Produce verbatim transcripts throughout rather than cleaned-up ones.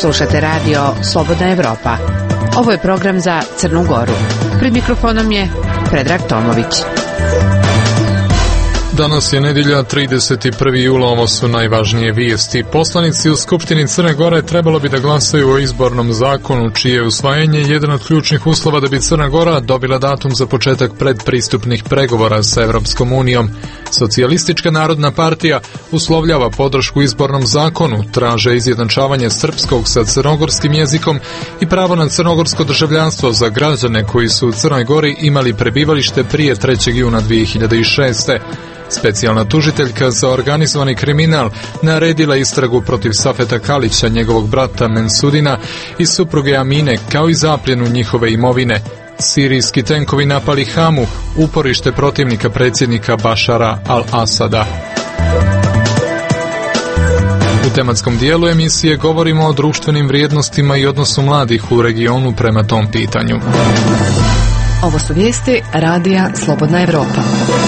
Slušate radio Slobodna Evropa. Ovo je program za Crnu Goru. Pred mikrofonom je Predrag Tomović. Danas je nedjelja, trideset prvi jula, ovo su najvažnije vijesti. Poslanici u Skupštini Crne Gore trebalo bi da glasaju o izbornom zakonu, čije je usvajanje jedan od ključnih uslova da bi Crna Gora dobila datum za početak predpristupnih pregovora sa Evropskom unijom. Socijalistička narodna partija uslovljava podršku izbornom zakonu, traže izjednačavanje srpskog sa crnogorskim jezikom i pravo na crnogorsko državljanstvo za građane koji su u Crnoj Gori imali prebivalište prije trećeg juna dvije hiljade šeste. Specijalna tužiteljka za organizovani kriminal naredila istragu protiv Safeta Kalića, njegovog brata Mensudina i supruge Amine, kao i zapljenu njihove imovine. Sirijski tenkovi napali Hamu, uporište protivnika predsjednika Bašara al-Asada. U tematskom dijelu emisije govorimo o društvenim vrijednostima i odnosu mladih u regionu prema tom pitanju. Ovo su vijesti radija Slobodna Evropa.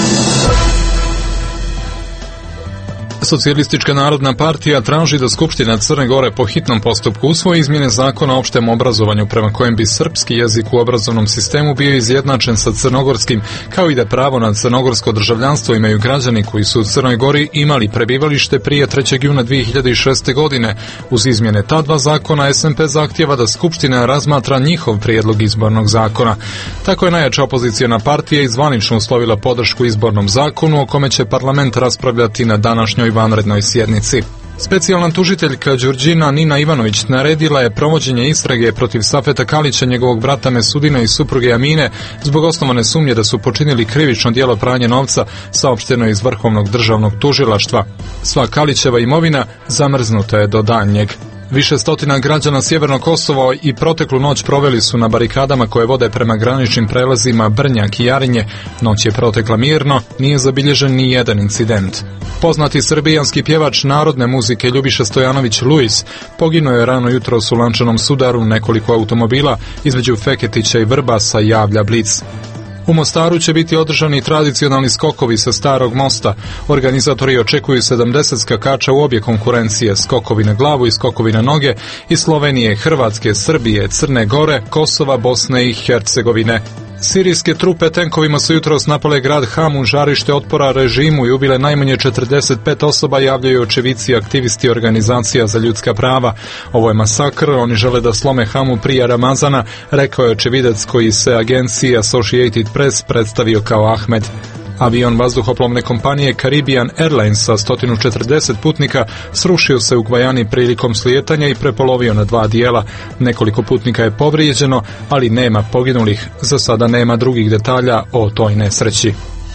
Socijalistička narodna partija traži da Skupština Crne Gore po hitnom postupku usvoji izmjene zakona o opštem obrazovanju prema kojem bi srpski jezik u obrazovnom sistemu bio izjednačen sa crnogorskim, kao i da pravo na crnogorsko državljanstvo imaju građani koji su u Crnoj Gori imali prebivalište prije trećeg juna dvije hiljade šeste. godine. Uz izmjene ta dva zakona S M P zahtjeva da Skupština razmatra njihov prijedlog izbornog zakona. Tako je najjača opozicijona partija izvanično uslovila podršku izbornom zakonu o kome će parlament raspravljati na današnjoj vanrednoj sjednici. Specijalna tužiteljka Đurđina Nina Ivanović naredila je provođenje istrage protiv Safeta Kalića, njegovog brata Mesudina i supruge Amine zbog osnovane sumnje da su počinili krivično djelo pranja novca, saopšteno iz Vrhovnog državnog tužilaštva. Sva Kalićeva imovina zamrznuta je do daljnjeg. Više stotina građana Sjevernog Kosova i proteklu noć proveli su na barikadama koje vode prema graničnim prelazima Brnjak i Jarinje. Noć je protekla mirno, nije zabilježen ni jedan incident. Poznati srbijanski pjevač narodne muzike Ljubiša Stojanović Luis poginuo je rano jutros u lančanom sudaru nekoliko automobila između Feketića i Vrbasa, javlja Blic. U Mostaru će biti održani tradicionalni skokovi sa Starog mosta. Organizatori očekuju sedamdeset skakača u obje konkurencije, skokovi na glavu i skokovi na noge, iz Slovenije, Hrvatske, Srbije, Crne Gore, Kosova, Bosne i Hercegovine. Sirijske trupe tenkovima su jutros napale grad Hamu, žarište otpora režimu, i ubile najmanje četrdeset pet osoba, javljaju očevici i aktivisti organizacija za ljudska prava. Ovo je masakr, oni žele da slome Hamu prije Ramazana, rekao je očevidac koji se agenciji Associated Press predstavio kao Ahmed. Avion vazduhoplovne kompanije Caribbean Airlines sa sto četrdeset putnika srušio se u Gvajani prilikom slijetanja i prepolovio na dva dijela. Nekoliko putnika je povrijeđeno, ali nema poginulih. Za sada nema drugih detalja o toj nesreći.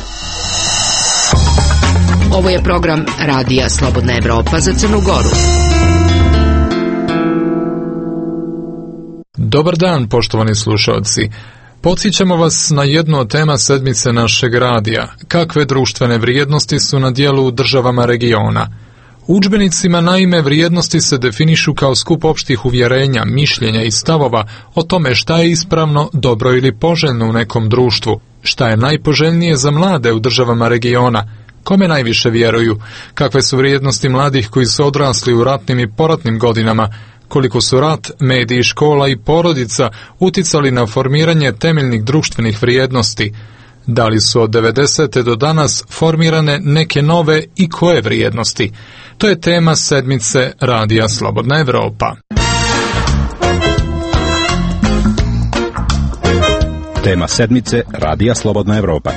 Ovo je program radija Slobodna Evropa za Crnu Goru. Dobar dan, poštovani slušalci. Podsjećamo vas na jednu od tema sedmice našeg radija. Kakve društvene vrijednosti su na djelu u državama regiona? U udžbenicima naime vrijednosti se definišu kao skup opštih uvjerenja, mišljenja i stavova o tome šta je ispravno, dobro ili poželjno u nekom društvu, šta je najpoželjnije za mlade u državama regiona, kome najviše vjeruju, kakve su vrijednosti mladih koji su odrasli u ratnim i poratnim godinama, koliko su rat, mediji, škola i porodica uticali na formiranje temeljnih društvenih vrijednosti, da li su od devedesete do danas formirane neke nove i koje vrijednosti. To je tema sedmice radija Slobodna Evropa. Tema sedmice radija Slobodna Evropa.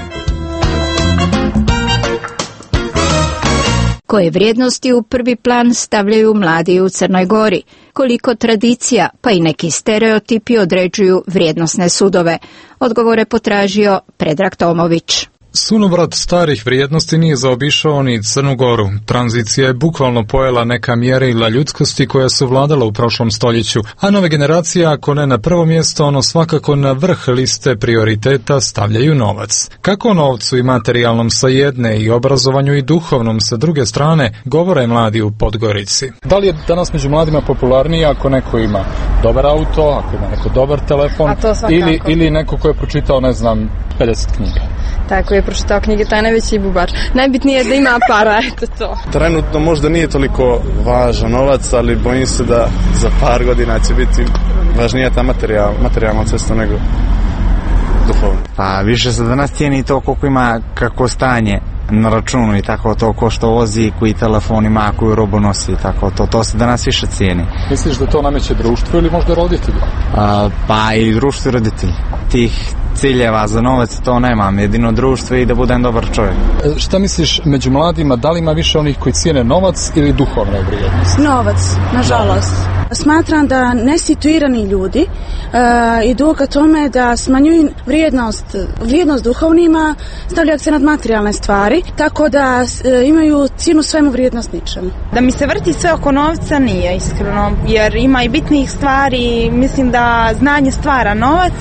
Koje vrijednosti u prvi plan stavljaju mladi u Crnoj Gori? Koliko tradicija, pa i neki stereotipi određuju vrijednosne sudove? Odgovore potražio Predrag Tomović. Sunovrat starih vrijednosti nije zaobišao ni Crnu Goru. Tranzicija je bukvalno pojela neka mjerila ljudskosti koja su vladala u prošlom stoljeću, a nove generacije, ako ne na prvo mjesto, ono svakako na vrh liste prioriteta stavljaju novac. Kako o novcu i materijalnom sa jedne i obrazovanju i duhovnom sa druge strane, govore mladi u Podgorici. Da li je danas među mladima popularnije ako neko ima dobar auto, ako ima neko dobar telefon, ili, ili neko ko je pročitao, ne znam, pedeset knjiga? Tako je, pročitao knjige Taj najveći bubar. Najbitnije je da ima para, eto to. Trenutno možda nije toliko važan novac, ali bojim se da za par godina će biti važnija ta materijal, materijalna cesta nego duhovno. Pa više se danas cijeni to koliko ima kako stanje na računu i tako to, ko što vozi, koji telefon ima, koju robu nosi i tako to, to se danas više cijeni. Misliš da to nameće društvo ili možda roditelji? A, pa i društvo i roditelji. Tih ciljeva za novac to nemam, jedino društvo i da budem dobar čovjek. E, šta misliš među mladima, da li ima više onih koji cijene novac ili duhovne vrijednosti? Novac, nažalost. Smatram da nesituirani ljudi uh, idu ka tome da smanjuju vrijednost, vrijednost duhovnima, stavljaju akcent nad materijalne stvari, tako da uh, imaju cijenu svemu, vrijednost ničemu. Da mi se vrti sve oko novca nije iskreno, jer ima i bitnijih stvari, mislim da znanje stvara novac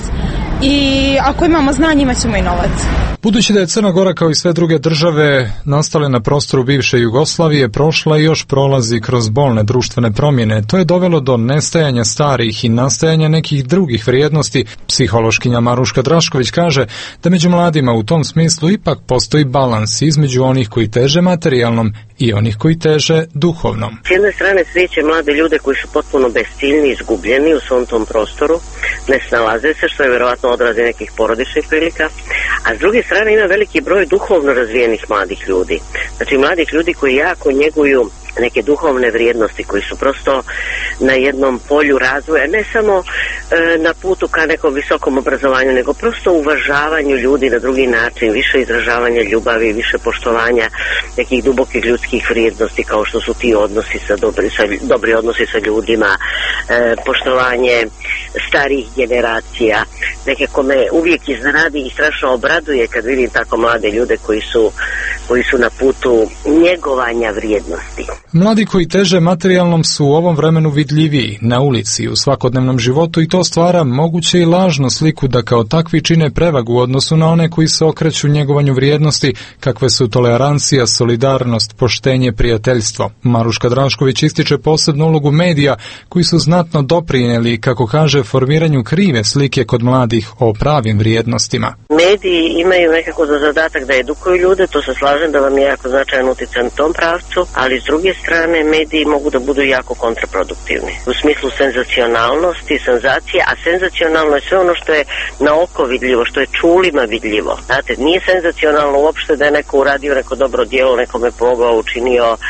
i ako imamo znanje imat ćemo i novac. Budući da je Crna Gora kao i sve druge države nastale na prostoru bivše Jugoslavije, prošla i još prolazi kroz bolne društvene promjene. To je dovelo do nestajanja starih i nastajanja nekih drugih vrijednosti. Psihološkinja Maruška Drašković kaže da među mladima u tom smislu ipak postoji balans između onih koji teže materijalnom i onih koji teže duhovnom. S jedne strane sreće mlade ljude koji su potpuno besciljni, izgubljeni u svom tom prostoru, ne snalaze se, što je vjerovatno odraz nekih porodičnih prilika, a s druge strane ima veliki broj duhovno razvijenih mladih ljudi. Znači mladih ljudi koji jako njeguju neke duhovne vrijednosti, koji su prosto na jednom polju razvoja, ne samo e, na putu ka nekom visokom obrazovanju, nego prosto uvažavanju ljudi na drugi način, više izražavanja ljubavi, više poštovanja nekih dubokih ljudskih vrijednosti, kao što su ti odnosi sa dobri, sa, dobri odnosi sa ljudima, e, poštovanje starih generacija. Nekako me uvijek iznenadi i strašno obraduje kad vidim tako mlade ljude koji su, koji su na putu njegovanja vrijednosti. Mladi koji teže materijalnom su u ovom vremenu vidljiviji na ulici u svakodnevnom životu i to stvara moguće i lažnu sliku da kao takvi čine prevagu u odnosu na one koji se okreću njegovanju vrijednosti kakve su tolerancija, solidarnost, poštenje, prijateljstvo. Maruška Drašković ističe posebnu ulogu medija koji su znatno doprinijeli, kako kaže, formiranju krive slike kod mladih o pravim vrijednostima. Mediji imaju nekako za zadatak da edukuju ljude, to se slažem da vam je jako značajan utjecaj na tom pravcu, ali s druge strane mediji mogu da budu jako kontraproduktivni. U smislu senzacionalnosti, senzacije, a senzacionalno je sve ono što je na oko vidljivo, što je čulima vidljivo. Znate, nije senzacionalno uopšte da je neko uradio neko dobro djelo, nekome pomogao, učinio e,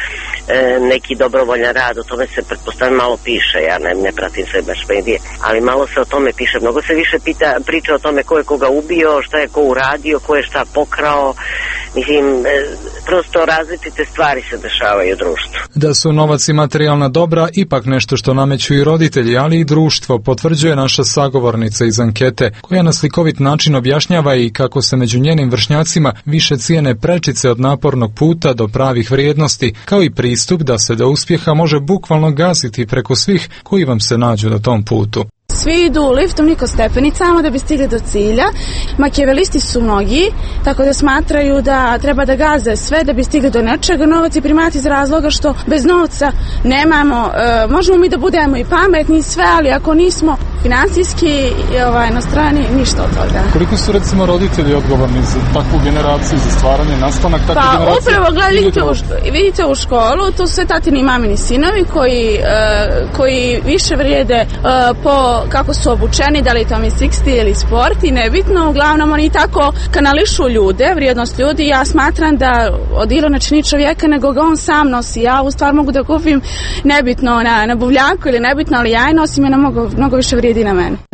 neki dobrovoljan rad, o tome se pretpostavljam malo piše, ja ne, ne pratim sve baš medije, ali malo se o tome piše, mnogo se više pita, priča o tome ko je koga ubio, šta je ko uradio, ko je šta pokrao, mislim, e, prosto različite stvari se dešavaju u društvu. Da su novac i materijalna dobra ipak nešto što nameću i roditelji, ali i društvo, potvrđuje naša sagovornica iz ankete, koja na slikovit način objašnjava i kako se među njenim vršnjacima više cijene prečice od napornog puta do pravih vrijednosti, kao i pristup da se do uspjeha može bukvalno gaziti preko svih koji vam se nađu na tom putu. Svi idu liftom, niko stepenicama da bi stigli do cilja. Makijavelisti su mnogi, tako da smatraju da treba da gaze sve da bi stigli do nečega. Novac je primat iz razloga što bez novca nemamo, e, možemo mi da budemo i pametni i sve, ali ako nismo financijski ovaj, na strani, ništa od toga. Koliko su recimo roditelji odgovorni za takvu generaciju, za stvaranje, nastanak takve pa, generacije? Pa upravo gledajte, u, vidite u školu, to su sve tatini i mamini sinovi koji, e, koji više vrijede e, po kako su obučeni, da li to mi šezdeset ili sport i nebitno, uglavnom oni tako kanališu ljude, vrijednost ljudi. Ja smatram da od Ilona čini čovjeka nego ga on sam nosi. Ja u stvar mogu da kupim nebitno na, na buvljaku ili nebitno, ali ja je nosim, ona mnogo, mnogo više vrijedi na mene.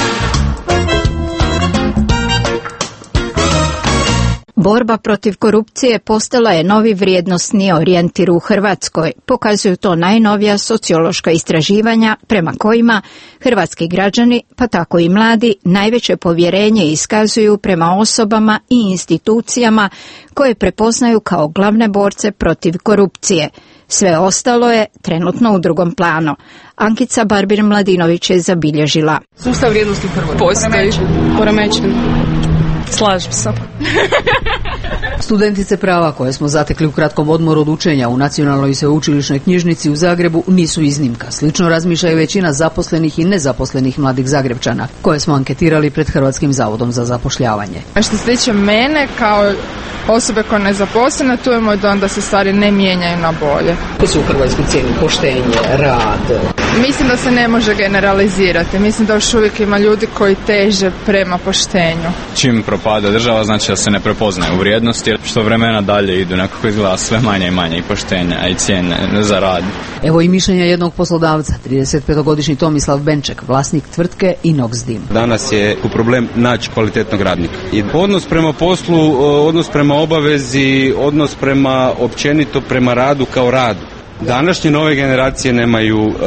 Borba protiv korupcije postala je novi vrijednosni orijentir u Hrvatskoj. Pokazuju to najnovija sociološka istraživanja prema kojima hrvatski građani, pa tako i mladi, najveće povjerenje iskazuju prema osobama i institucijama koje prepoznaju kao glavne borce protiv korupcije. Sve ostalo je trenutno u drugom planu. Ankica Barbir-Mladinović je zabilježila. Sustav vrijednosti u Hrvatskoj postoji. Poremećen. Slažem se. Studentice prava koje smo zatekli u kratkom odmoru od učenja u Nacionalnoj sveučilišnoj knjižnici u Zagrebu nisu iznimka. Slično razmišlja i većina zaposlenih i nezaposlenih mladih Zagrebčana koje smo anketirali pred Hrvatskim zavodom za zapošljavanje. A što se tiče mene kao osobe koja je nezaposlena, tu je moj dom da se stvari ne mijenjaju na bolje. Ko su u Hrvatskoj cijeni poštenje, rad? Mislim da se ne može generalizirati. Mislim da još uvijek ima ljudi koji teže prema poštenju. Čim propada država, znači da se ne prepoznaju u vrijednosti, jer što vremena dalje idu, nekako izgleda sve manje i manje i poštenja, a i cijene za rad. Evo i mišljenja jednog poslodavca, tridesetpetogodišnji Tomislav Benček, vlasnik tvrtke Inox-Dim. Danas je u problem naći kvalitetnog radnika. I odnos prema poslu, odnos prema obavezi, odnos prema općenito prema radu kao radu. Današnje nove generacije nemaju e,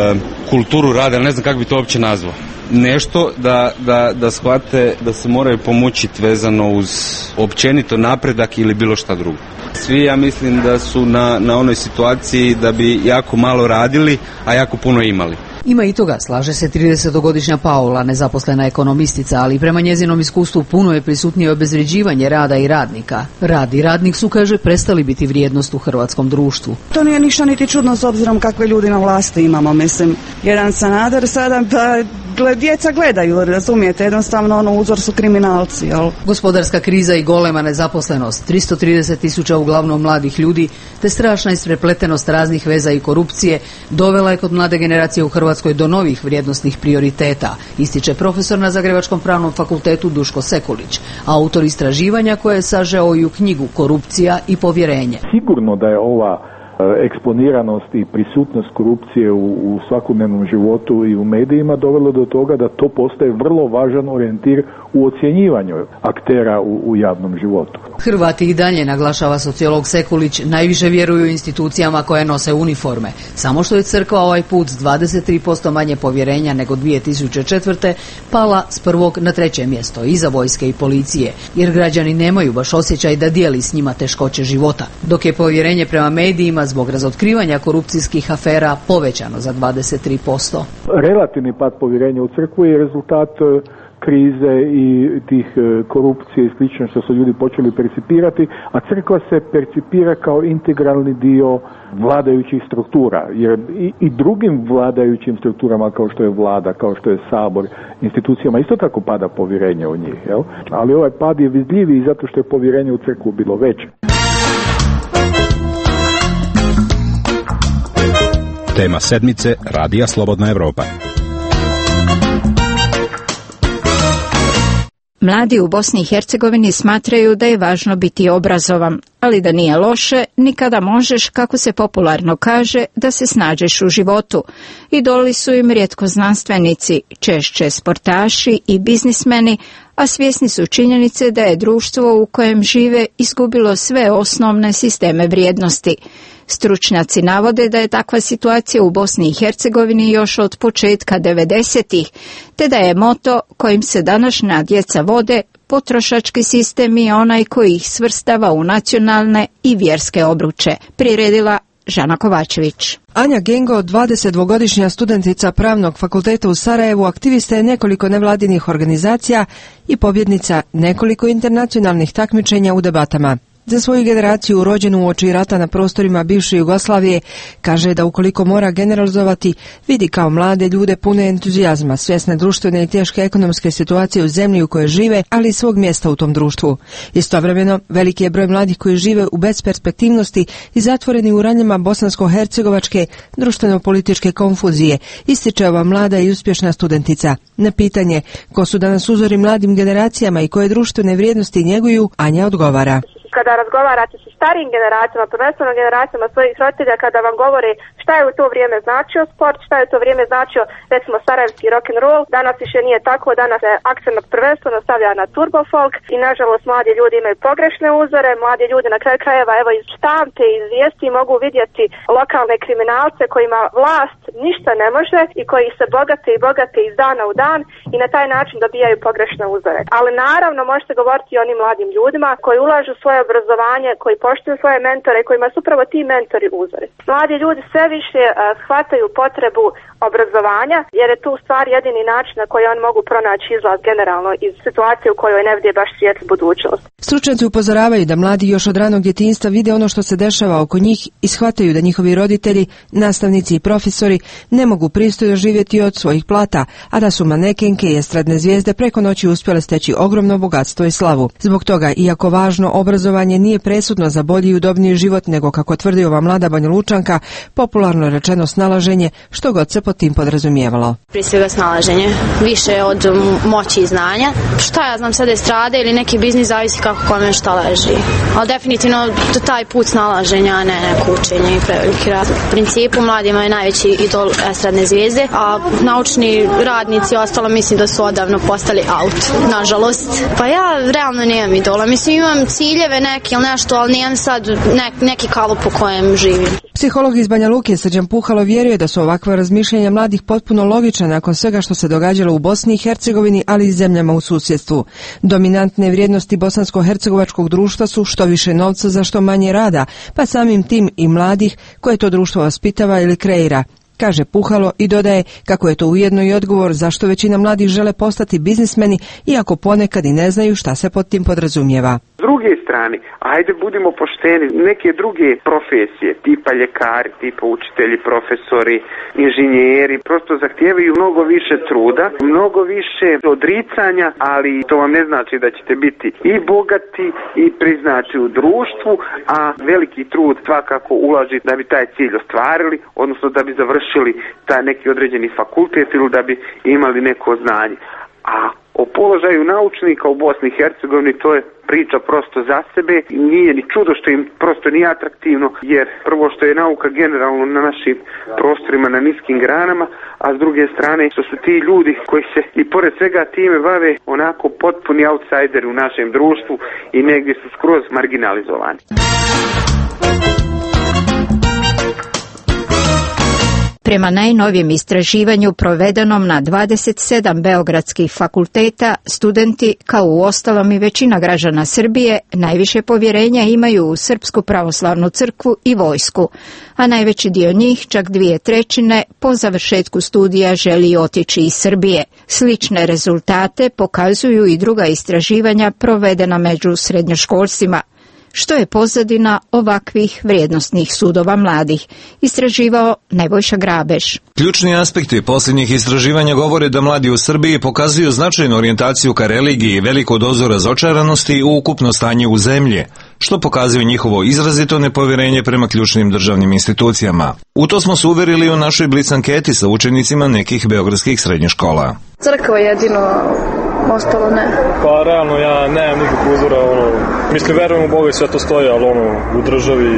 kulturu rada, ne znam kako bi to uopće nazvao. Nešto da, da, da shvate da se moraju pomučiti vezano uz općenito napredak ili bilo šta drugo. Svi ja mislim da su na, na onoj situaciji da bi jako malo radili, a jako puno imali. Ima i toga, slaže se tridesetogodišnja Paula, nezaposlena ekonomistica, ali prema njezinom iskustvu puno je prisutnije obezvređivanje rada i radnika. Rad i radnik su, kaže, prestali biti vrijednost u hrvatskom društvu. To nije ništa niti čudno s obzirom kakve ljudi na vlasti imamo, mislim. Jedan Sanader sada, pa gled, djeca gledaju, razumijete, jednostavno ono uzor su kriminalci, jel? Gospodarska kriza i golema nezaposlenost, tristo trideset tisuća uglavnom mladih ljudi, te strašna isprepletenost raznih veza i korupcije dovela je kod mlade generacije u Hrvatskoj do novih vrijednosnih prioriteta, ističe profesor na Zagrebačkom pravnom fakultetu Duško Sekulić, autor istraživanja koje je sažeo i u knjigu Korupcija i povjerenje. Sigurno da je ova eksponiranost i prisutnost korupcije u, u svakodnevnom životu i u medijima dovelo do toga da to postaje vrlo važan orijentir u ocjenjivanju aktera u, u javnom životu. Hrvati i dalje, naglašava sociolog Sekulić, najviše vjeruju institucijama koje nose uniforme. Samo što je crkva ovaj put s dvadeset tri posto manje povjerenja nego dvije tisuće četvrte pala s prvog na treće mjesto, iza vojske i policije, jer građani nemaju baš osjećaj da dijeli s njima teškoće života, dok je povjerenje prema medijima zbog razotkrivanja korupcijskih afera povećano za dvadeset tri posto. Relativni pad povjerenja u crkvu je rezultat krize i tih korupcije i slično što su ljudi počeli percipirati, a crkva se percipira kao integralni dio vladajućih struktura, jer i, i drugim vladajućim strukturama kao što je vlada, kao što je sabor, institucijama isto tako pada povjerenje u njih, jel? Ali ovaj pad je vidljiviji zato što je povjerenje u crkvu bilo veće. Tema sedmice Radija Slobodna Evropa. Mladi u Bosni i Hercegovini smatraju da je važno biti obrazovan, ali da nije loše nikada možeš, kako se popularno kaže, da se snađeš u životu. Idoli su im rijetko znanstvenici, češće sportaši i biznismeni, a svjesni su činjenice da je društvo u kojem žive izgubilo sve osnovne sisteme vrijednosti. Stručnjaci navode da je takva situacija u Bosni i Hercegovini još od početka devedesetih, te da je moto kojim se današnja djeca vode potrošački sistem i onaj koji ih svrstava u nacionalne i vjerske obruče, priredila Žana Kovačević. Anja Gengo, dvadesetdvogodišnja studentica Pravnog fakulteta u Sarajevu, aktivista je nekoliko nevladinih organizacija i pobjednica nekoliko internacionalnih takmičenja u debatama. Za svoju generaciju, rođenu uoči rata na prostorima bivše Jugoslavije, kaže da ukoliko mora generalizovati, vidi kao mlade ljude pune entuzijazma, svjesne društvene i teške ekonomske situacije u zemlji u kojoj žive, ali i svog mjesta u tom društvu. Istovremeno, veliki je broj mladih koji žive u besperspektivnosti i zatvoreni u ranjama bosansko-hercegovačke društveno-političke konfuzije, ističe ova mlada i uspješna studentica. Na pitanje ko su danas uzori mladim generacijama i koje društvene vrijednosti njeguju, Anja odgovara. Kada razgovarate sa starijim generacijama, prvenstveno generacijama svojih roditelja, kada vam govore šta je u to vrijeme značio sport, šta je u to vrijeme značio recimo sarajevski rock'n'roll, danas više nije tako, danas se akcent prvenstveno stavlja na turbo folk i nažalost mladi ljudi imaju pogrešne uzore, mladi ljudi na kraju krajeva evo iz štampe, iz vijesti mogu vidjeti lokalne kriminalce kojima vlast ništa ne može i koji se bogate i bogate iz dana u dan i na taj način dobijaju pogrešne uzore. Ali naravno možete govoriti i o onim mladim ljudima koji ulažu svoje obrazovanje, koji poštuju svoje mentore i kojima su upravo ti mentori uzori. Mladi ljudi sve više uh, shvataju potrebu obrazovanja, jer je tu stvar jedini način na koji oni mogu pronaći izlaz generalno iz situacije u kojoj ne vide baš svijetlu budućnost. Stručnjaci upozoravaju da mladi još od ranog djetinjstva vide ono što se dešava oko njih i shvataju da njihovi roditelji, nastavnici i profesori ne mogu pristojno živjeti od svojih plata, a da su manekenke i estradne zvijezde preko noći uspjele steći ogromno bogatstvo i slavu. Zbog toga, iako važno obrazovanje nije presudno za bolji i udobniji život, nego, kako tvrdi ova mlada Banjalučanka, popularno rečeno snalaženje, što god se pod tim podrazumijevalo. Prije svega snalaženje, više od moći i znanja. Šta ja znam, sad estrade ili neki biznis, zavisi kako kome šta leži. Ali definitivno taj put snalaženja, a ne neko učenje i preveliki rad. U principu mladima je najveći idol estradne zvijezde, a naučni radnici ostalo mislim da su odavno postali out, nažalost. Pa ja realno nemam idola, mislim imam ciljeve neke ili nešto, ali nemam sad nek, neki kalup u kojem živim. Psiholog iz Banja Luke Srđan Puhalo vjeruje da su ovakva razmišljanja mladih potpuno logična nakon svega što se događalo u Bosni i Hercegovini, ali i zemljama u susjedstvu. Dominantne vrijednosti bosansko-hercegovačkog društva su što više novca za što manje rada, pa samim tim i mladih koje to društvo vaspitava ili kreira, kaže Puhalo i dodaje kako je to ujedno i odgovor zašto većina mladih žele postati biznismeni, iako ponekad i ne znaju šta se pod tim podrazumijeva. S druge strane, ajde budimo pošteni, neke druge profesije, tipa ljekari, tipa učitelji, profesori, inženjeri, prosto zahtijevaju mnogo više truda, mnogo više odricanja, ali to vam ne znači da ćete biti i bogati i priznati u društvu, a veliki trud svakako ulaži da bi taj cilj ostvarili, odnosno da bi završili taj neki određeni fakultet ili da bi imali neko znanje. A o položaju naučnika u Bosni i Hercegovini to je priča prosto za sebe. Nije ni čudo što im prosto nije atraktivno, jer prvo što je nauka generalno na našim prostorima na niskim granama, a s druge strane što su ti ljudi koji se i pored svega time bave onako potpuni outsideri u našem društvu i negdje su skroz marginalizovani. Prema najnovijem istraživanju provedenom na dvadeset sedam beogradskih fakulteta, studenti, kao u ostalom i većina građana Srbije, najviše povjerenja imaju u Srpsku pravoslavnu crkvu i vojsku, a najveći dio njih, čak dvije trećine, po završetku studija želi otići iz Srbije. Slične rezultate pokazuju i druga istraživanja provedena među srednjoškolcima. Što je pozadina ovakvih vrijednosnih sudova mladih, istraživao Nebojša Grabeš. Ključni aspekti posljednjih istraživanja govore da mladi u Srbiji pokazuju značajnu orijentaciju ka religiji i veliku dozu razočaranosti u ukupno stanje u zemlji, što pokazuje njihovo izrazito nepovjerenje prema ključnim državnim institucijama. U to smo se uverili u našoj blic anketi sa učenicima nekih beogradskih srednjih škola. Crkva jedino, ostalo ne. Pa realno ja nemam nikakvog uzora, ono, mislim verujem u Boga i sve to stoji, ali ono, u državi,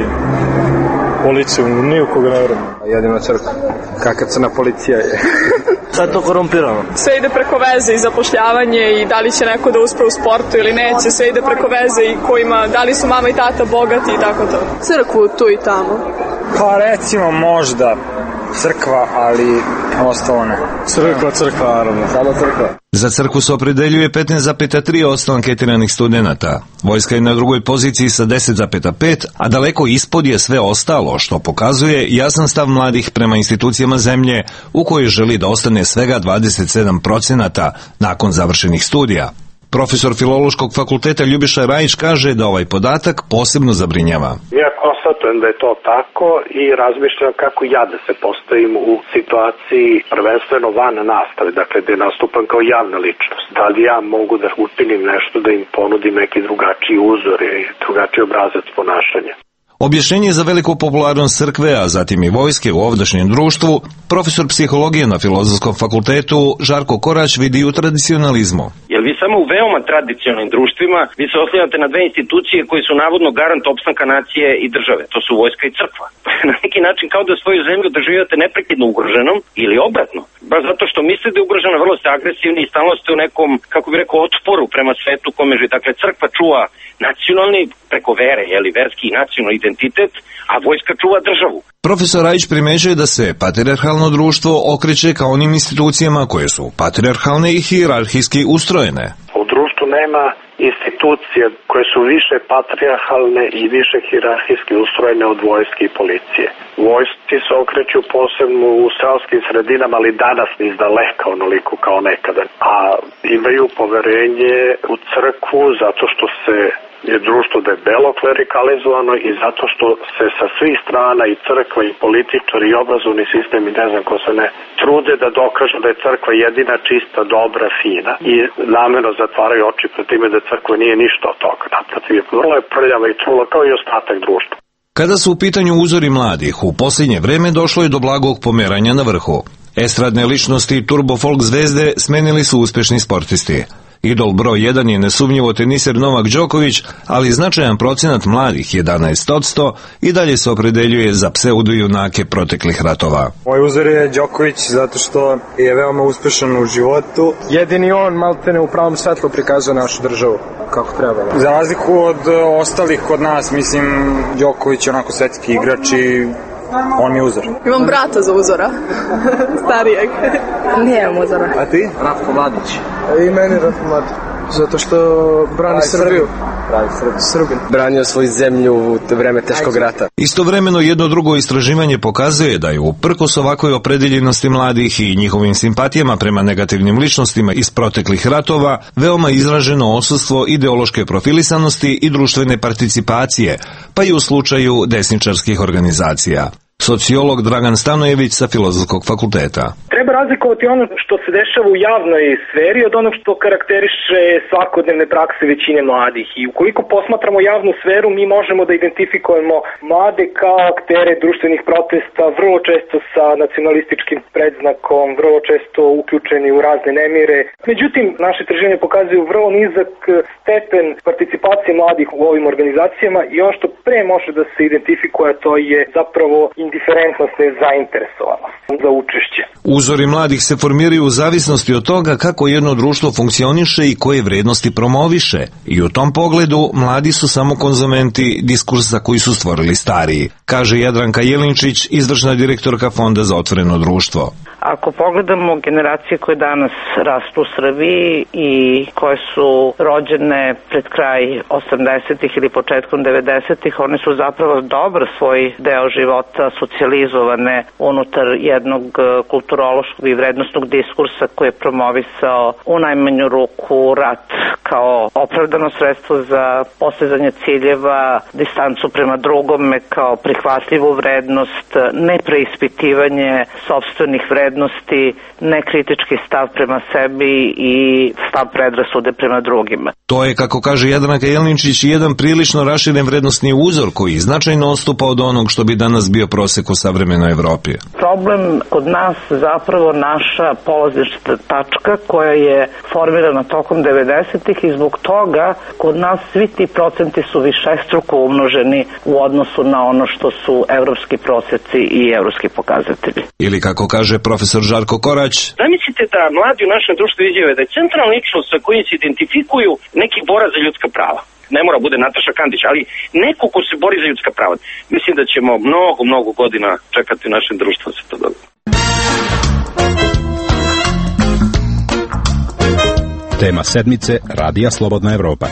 policiju, ni u koga ne verujem. Jedino crkva, kakva crna policija je. Sad je to korumpirano. Sve ide preko veze i zapošljavanje i da li će neko da uspe u sportu ili neće, sve ide preko veze i kojima, da li su mama i tata bogati i tako to. Crkvu tu i tamo. Pa recimo možda crkva, ali ostalo ne. Crkva, crkva, naravno. Sada crkva. Za crkvu se opredeljuje petnaest zarez tri posto anketiranih studenata. Vojska je na drugoj poziciji sa deset zarez pet posto, a daleko ispod je sve ostalo, što pokazuje jasan stav mladih prema institucijama zemlje, u kojoj želi da ostane svega dvadeset sedam procenata nakon završenih studija. Profesor Filološkog fakulteta Ljubiša Rajić kaže da ovaj podatak posebno zabrinjava. Ja konstatujem da je to tako i razmišljam kako ja da se postavim u situaciji prvenstveno van nastave, dakle da nastupam kao javna ličnost. Da li ja mogu da učinim nešto da im ponudim neki drugačiji uzor i drugačiji obrazac ponašanja. Objašnjenje za veliku popularnost crkve, a zatim i vojske u ovdašnjem društvu, profesor psihologije na Filozofskom fakultetu Žarko Korać vidi u tradicionalizmu. Jer vi samo u veoma tradicionalnim društvima vi se oslanjate na dve institucije koje su navodno garant opstanka nacije i države. To su vojska i crkva. Na neki način kao da svoju zemlju doživljavate neprekidno ugroženom ili obratno. Baš zato što mislite da je ugrožena, vrlo ste agresivni i stalno ste u nekom, kako bi rekao, otporu prema svetu kome živi. Dakle, crkva čuva nacionalni, preko vere, jeli, verski i nacionalni identitet, a vojska čuva državu. Profesor Rajić primećuje da se patrijarhalno društvo okreće ka onim institucijama koje su patrijarhalne i hijerarhijski ustrojene. U društvu nema institucije koje su više patrijarhalne i više hijerarhijski ustrojene od vojske i policije. Vojsci se okreću posebno u seoskim sredinama, ali danas ni izdaleka onoliko kao nekada. A imaju poverenje u crkvu zato što se je društvo debelo klerikalizovano i zato što se sa svih strana i crkva i političari i obrazovni sistem i ne znam ko se ne trude da dokažu da je crkva jedina čista, dobra, fina i namjerno zatvaraju oči pred time da crkva nije ništa od toga. Naprotiv, vrlo je prljava i trula kao i ostatak društva. Kada su u pitanju uzori mladih, u posljednje vreme došlo je do blagog pomeranja na vrhu. Estradne ličnosti i turbo folk zvezde smenili su uspješni sportisti. Idol broj jedan je nesumnjivo teniser Novak Đoković, ali značajan procenat mladih, jedanaest posto, i dalje se opredeljuje za pseudojunake proteklih ratova. Moj uzor je Đoković zato što je veoma uspešan u životu. Jedini on maltene u pravom svetlu prikazuje našu državu kako treba. Za razliku od ostalih kod nas, mislim, Đoković je onako svetski igrač i on mi je uzor. Imam brata za uzora, starijeg. Nijem uzora. A ti? Ratko Mladić. I meni Ratko Mladić. Zato što brani Srbiju. Pravi Srbin. Srbin. Branio svoju zemlju u vreme teškog rata. Istovremeno jedno drugo istraživanje pokazuje da je uprkos ovakvoj opredeljenosti mladih i njihovim simpatijama prema negativnim ličnostima iz proteklih ratova veoma izraženo odsustvo ideološke profilisanosti i društvene participacije, pa i u slučaju desničarskih organizacija. Sociolog Dragan Stanojević sa Filozofskog fakulteta. Treba razlikovati ono što se dešava u javnoj sferi od onog što karakteriše svakodnevne prakse većine mladih. I ukoliko posmatramo javnu sferu, mi možemo da identifikujemo mlade kao aktere društvenih protesta, vrlo često sa nacionalističkim predznakom, vrlo često uključeni u razne nemire. Međutim, naše istraživanje pokazuju vrlo nizak stepen participacije mladih u ovim organizacijama i ono što pre može da se identifikuje, to je zapravo indiferentnost, nezainteresovanost za učešće. Uzori mladih se formiraju u zavisnosti od toga kako jedno društvo funkcioniše i koje vrijednosti promoviše. I u tom pogledu mladi su samo konzumenti diskursa koji su stvorili stariji, kaže Jadranka Jelinčić, izvršna direktorka Fonda za otvoreno društvo. Ako pogledamo generacije koje danas rastu u Srbiji i koje su rođene pred kraj osamdesetih ili početkom devedesetih, one su zapravo dobro svoj deo života socijalizovane unutar jednog kulturološkog i vrednostnog diskursa koji je promovisao u najmanju ruku rat kao opravdano sredstvo za postizanje ciljeva, distancu prema drugome kao prihvatljivu vrednost, nepreispitivanje sopstvenih vrednosti, nekritički stav prema sebi i stav predrasude prema drugima. To je, kako kaže Jadranka Jelinčić, jedan prilično raširen vrednostni uzor koji značajno odstupa od onog što bi danas bio prosek u savremenoj Evropi. Problem kod nas zapravo naša polazišta tačka koja je formirana tokom devedesetih i zbog toga kod nas svi ti procenti su višestruko umnoženi u odnosu na ono što su evropski proseci i evropski pokazatelji. Ili kako kaže profesor Žarko Korać, zamislite da mladi u našem društvu izjave da je centralna ličnost sa kojim se identifikuju neki borac za ljudska prava. Ne mora bude Nataša Kandić, ali neko ko se bori za ljudska prava. Mislim da ćemo mnogo, mnogo godina čekati u našem društvu da se to dogodi. Tema sedmice Radija Slobodna Evropa.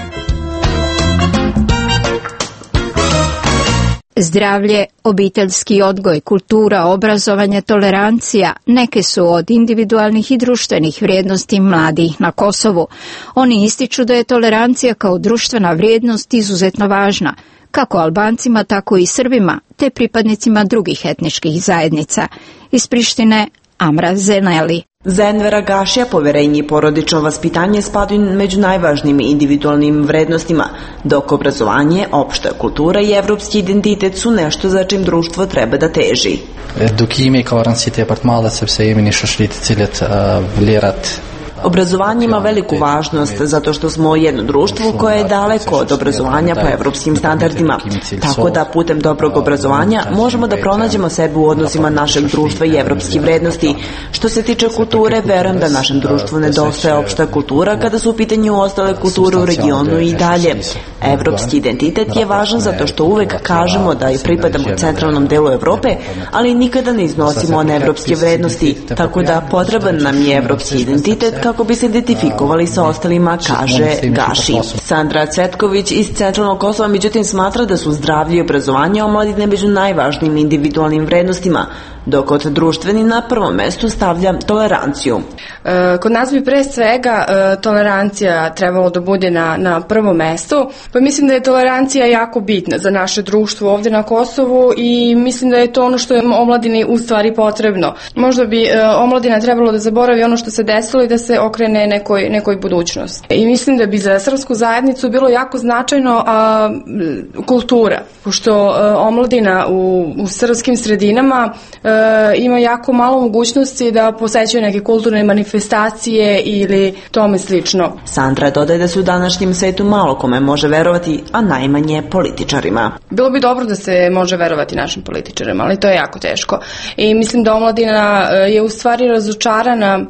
Zdravlje, obiteljski odgoj, kultura, obrazovanje, tolerancija neke su od individualnih i društvenih vrijednosti mladih na Kosovu. Oni ističu da je tolerancija kao društvena vrijednost izuzetno važna, kako Albancima, tako i Srbima, te pripadnicima drugih etničkih zajednica. Iz Prištine, Amra Zeneli. Za Envera Gašija poverenje i porodično vaspitanje spadaju među najvažnijim individualnim vrednostima, dok obrazovanje, opšta kultura i evropski identitet su nešto za čim društvo treba da teži. Dok ime kao ransite partmalac se imeni šašliti ciljet vljerat. Obrazovanje ima veliku važnost zato što smo jedno društvo koje je daleko od obrazovanja po evropskim standardima. Tako da putem dobrog obrazovanja možemo da pronađemo sebe u odnosima našeg društva i evropskih vrednosti. Što se tiče kulture, verujem da našem društvu nedostaje opšta kultura kada su u pitanju ostale kulture u regionu i dalje. Evropski identitet je važan zato što uvek kažemo da pripadamo centralnom delu Evrope, ali nikada ne iznosimo one evropske vrednosti. Tako da potreban nam je evropski identitet kako kako bi se identifikovali sa ostalima, kaže Gaši. Sandra Cvetković iz Centralnog Kosova međutim smatra da su zdravlje i obrazovanje omladine među najvažnijim individualnim vrednostima, dok od društveni na prvom mestu stavlja toleranciju. E, kod nas bi pre svega e, tolerancija trebalo da bude na, na prvom mestu, pa mislim da je tolerancija jako bitna za naše društvo ovdje na Kosovu i mislim da je to ono što je omladini u stvari potrebno. Možda bi e, omladina trebalo da zaboravi ono što se desilo i da se okrene nekoj, nekoj budućnosti. I mislim da bi za srpsku zajednicu bilo jako značajno a, kultura, pošto a, omladina u, u srpskim sredinama a, ima jako malo mogućnosti da posećaju neke kulturne manifestacije ili tome slično. Sandra dodaje da se u današnjem svetu malo kome može verovati, a najmanje političarima. Bilo bi dobro da se može verovati našim političarima, ali to je jako teško. I mislim da omladina je u stvari razočarana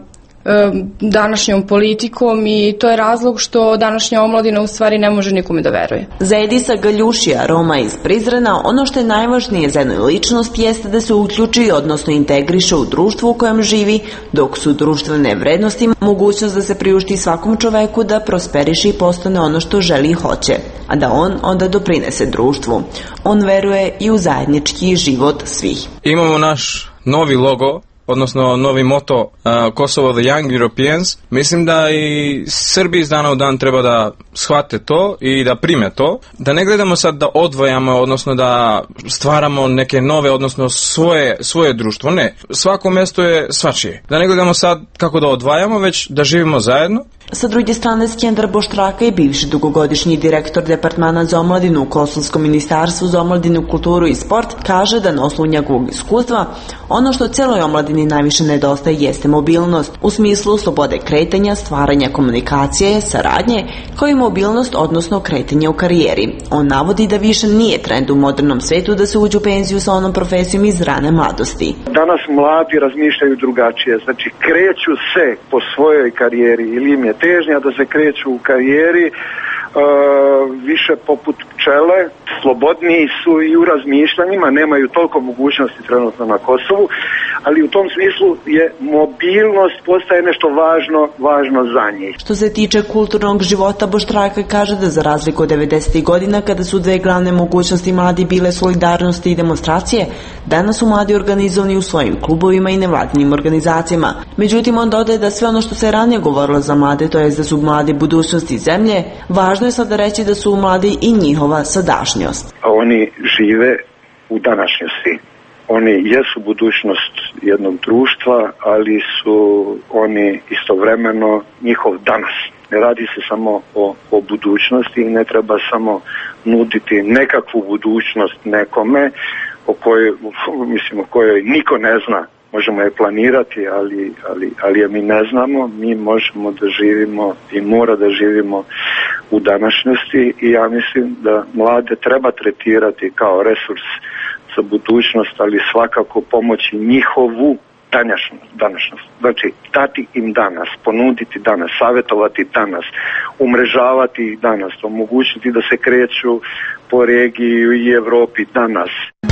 današnjom politikom i to je razlog što današnja omladina u stvari ne može nikome da veruje. Za Edisa Galjušija, Roma iz Prizrena, ono što je najvažnije za jednu ličnost jeste da se uključi, odnosno integriše u društvu u kojem živi, dok su društvene vrednosti mogućnost da se priušti svakom čoveku da prosperiše i postane ono što želi i hoće, a da on onda doprinese društvu. On veruje i u zajednički život svih. Imamo naš novi logo, odnosno novi moto uh, Kosovo the Young Europeans. Mislim da i Srbi iz dana u dan treba da shvate to i da prime to. Da ne gledamo sad da odvojamo, odnosno da stvaramo neke nove, odnosno svoje, svoje društvo. Ne, svako mesto je svačije. Da ne gledamo sad kako da odvajamo, već da živimo zajedno. Sa druge strane, Skender Boštraka je bivši dugogodišnji direktor Departmana za omladinu u Kosovskom ministarstvu za omladinu, kulturu i sport, kaže da na osnovu njegovog iskustva ono što celoj omladini najviše nedostaje jeste mobilnost, u smislu slobode kretanja, stvaranja komunikacije, saradnje, kao i mobilnost, odnosno kretanje u karijeri. On navodi da više nije trend u modernom svetu da se uđe u penziju sa onom profesijom iz rane mladosti. Danas mladi razmišljaju drugačije, znači kreću se po svojoj karijeri ili im je težnja da se kreću u karijeri, Uh, više poput pčele, slobodniji su i u razmišljanjima, nemaju toliko mogućnosti trenutno na Kosovu, ali u tom smislu je mobilnost postaje nešto važno, važno za njih. Što se tiče kulturnog života, Boštraka kaže da za razliku od devedesetih godina, kada su dve glavne mogućnosti mladi bile solidarnosti i demonstracije, danas su mladi organizovani u svojim klubovima i nevladinim organizacijama. Međutim, on dodaje da sve ono što se ranije govorilo za mlade, to je da su mladi budućnosti zemlje, važno je sada reći da su mladi i njihova sadašnjost. Oni žive u današnjosti. Oni jesu budućnost jednog društva, ali su oni istovremeno njihov danas. Ne radi se samo o, o budućnosti i ne treba samo nuditi nekakvu budućnost nekome o kojoj, mislim, o kojoj niko ne zna. Možemo je planirati, ali, ali, ali je mi ne znamo. Mi možemo da živimo i mora da živimo u današnjosti i ja mislim da mlade treba tretirati kao resurs za budućnost, ali svakako pomoći njihovu današnjost. današnjost. Znači, dati im danas, ponuditi danas, savjetovati danas, umrežavati ih danas, omogućiti da se kreću po regiji i Evropi danas.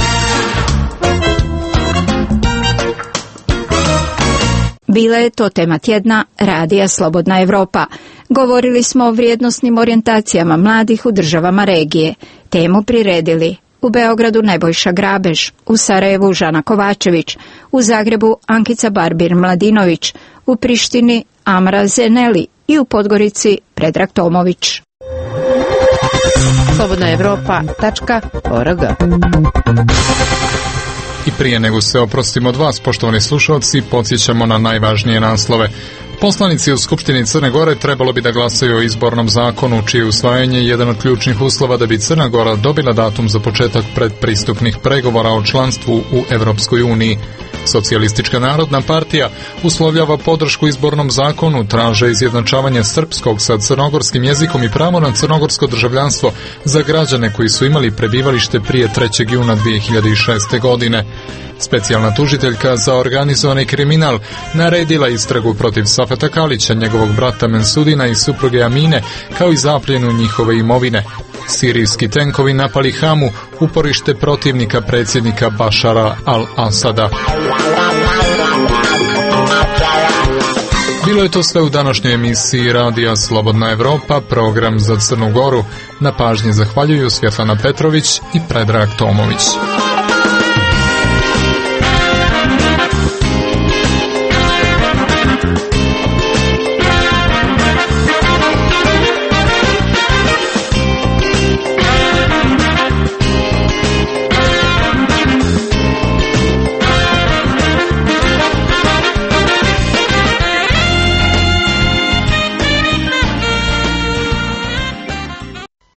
Bila je to tema tjedna Radija Slobodna Evropa. Govorili smo o vrijednosnim orijentacijama mladih u državama regije. Temu priredili u Beogradu Nebojša Grabež, u Sarajevu Žana Kovačević, u Zagrebu Ankica Barbir-Mladinović, u Prištini Amra Zeneli i u Podgorici Predrag Tomović. slobodna evropa tačka org. I prije nego se oprostimo od vas, poštovani slušalci, podsjećamo na najvažnije naslove. Poslanici u Skupštini Crne Gore trebalo bi da glasaju o izbornom zakonu, čije usvajanje je jedan od ključnih uslova da bi Crna Gora dobila datum za početak predpristupnih pregovora o članstvu u Evropskoj uniji. Socijalistička narodna partija uslovljava podršku izbornom zakonu, traže izjednačavanje srpskog sa crnogorskim jezikom i pravo na crnogorsko državljanstvo za građane koji su imali prebivalište prije trećeg juna dvije hiljade šeste. godine. Specijalna tužiteljka za organizovani kriminal naredila istragu protiv Safeta Kalića, njegovog brata Mensudina i supruge Amine, kao i zapljenu njihove imovine. Sirijski tenkovi napali Hamu, uporište protivnika predsjednika Bašara al-Asada. Bilo je to sve u današnjoj emisiji Radija Slobodna Evropa, program za Crnu Goru. Na pažnji zahvaljuju Svjetlana Petrović i Predrag Tomović.